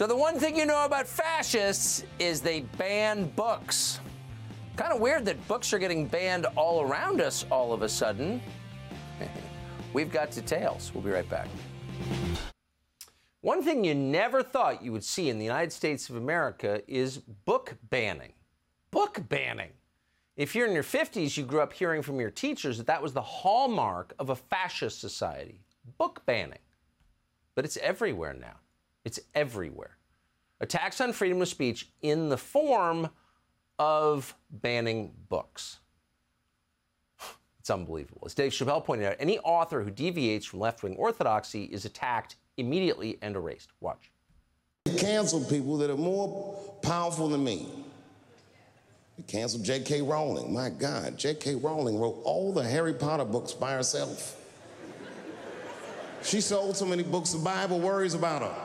So the one thing you know about fascists is they ban books. Kind of weird that books are getting banned all around us all of a sudden. We've got details. We'll be right back. One thing you never thought you would see in the United States of America is book banning. Book banning. If you're in your 50s, you grew up hearing from your teachers that that was the hallmark of a fascist society. Book banning. But it's everywhere now. It's everywhere. Attacks on freedom of speech in the form of banning books. It's unbelievable. As Dave Chappelle pointed out, any author who deviates from left-wing orthodoxy is attacked immediately and erased. Watch. They canceled people that are more powerful than me. They canceled J.K. Rowling. My God, J.K. Rowling wrote all the Harry Potter books by herself. She sold so many books, the Bible worries about her.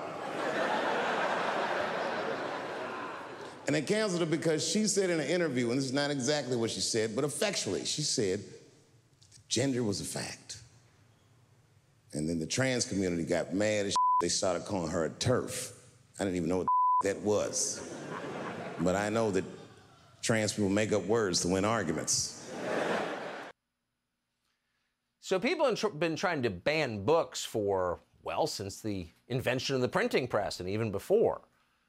And they canceled her because she said in an interview, and this is not exactly what she said, but effectually, she said that gender was a fact. And then the trans community got mad as shit. They started calling her a TERF. I didn't even know what that was. But I know that trans people make up words to win arguments. So people have been trying to ban books for, well, since the invention of the printing press and even before.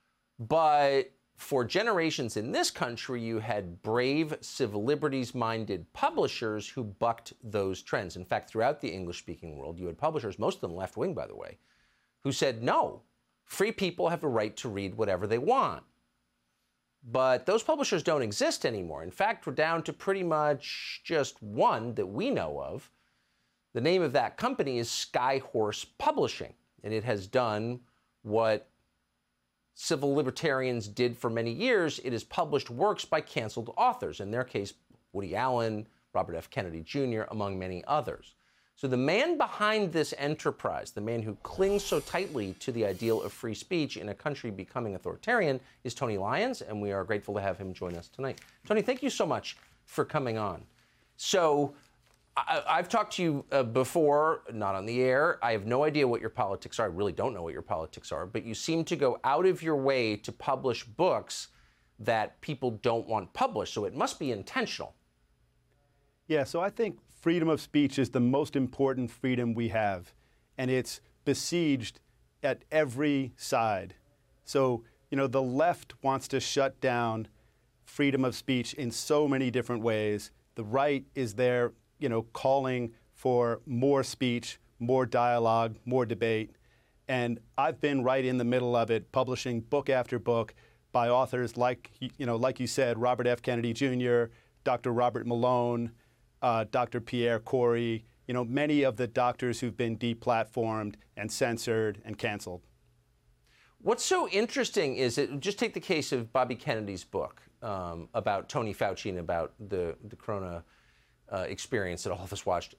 But for generations in this country, you had brave, civil liberties-minded publishers who bucked those trends. In fact, throughout the English-speaking world, you had publishers, most of them left-wing, by the way, who said, no, free people have a right to read whatever they want. But those publishers don't exist anymore. In fact, we're down to pretty much just one that we know of. The name of that company is Skyhorse Publishing, and it has done what civil libertarians did for many years. It has published works by canceled authors, in their case, Woody Allen, Robert F. Kennedy Jr., among many others. So the man behind this enterprise, the man who clings so tightly to the ideal of free speech in a country becoming authoritarian, is Tony Lyons, and we are grateful to have him join us tonight. Tony, thank you so much for coming on. So I've talked to you before, not on the air. I have no idea what your politics are. I really don't know what your politics are, but you seem to go out of your way to publish books that people don't want published, so it must be intentional. Yeah, so I think freedom of speech is the most important freedom we have, and it's besieged at every side. So, the left wants to shut down freedom of speech in so many different ways. The right is there, calling for more speech, more dialogue, more debate. And I've been right in the middle of it, publishing book after book by authors like you said, Robert F. Kennedy Jr., Dr. Robert Malone, Dr. Pierre Corey, many of the doctors who've been deplatformed and censored and canceled. What's so interesting is just take the case of Bobby Kennedy's book about Tony Fauci and about the corona experience that all of us watched.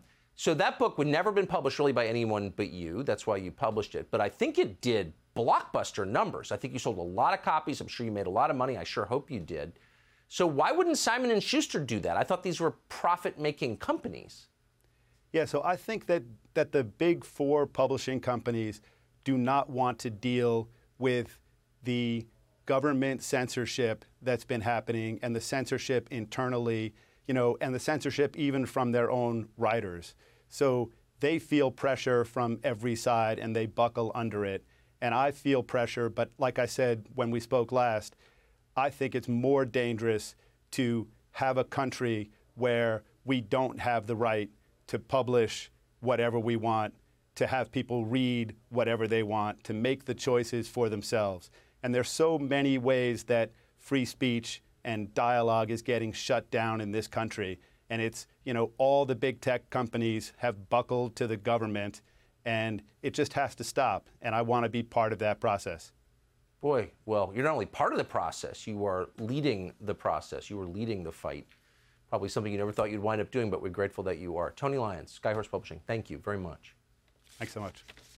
So that book would never have been published really by anyone but you. That's why you published it. But I think it did blockbuster numbers. I think you sold a lot of copies. I'm sure you made a lot of money. I sure hope you did. So why wouldn't Simon & Schuster do that? I thought these were profit-making companies. Yeah, so I think that the big four publishing companies do not want to deal with the government censorship that's been happening and the censorship internally, and the censorship even from their own writers. So they feel pressure from every side and they buckle under it. And I feel pressure, but like I said when we spoke last, I think it's more dangerous to have a country where we don't have the right to publish whatever we want, to have people read whatever they want, to make the choices for themselves. And there's so many ways that free speech and dialogue is getting shut down in this country. And it's, all the big tech companies have buckled to the government, and it just has to stop. And I want to be part of that process. Boy, well, you're not only part of the process, you are leading the process. You are leading the fight. Probably something you never thought you'd wind up doing, but we're grateful that you are. Tony Lyons, Skyhorse Publishing, thank you very much. Thanks so much.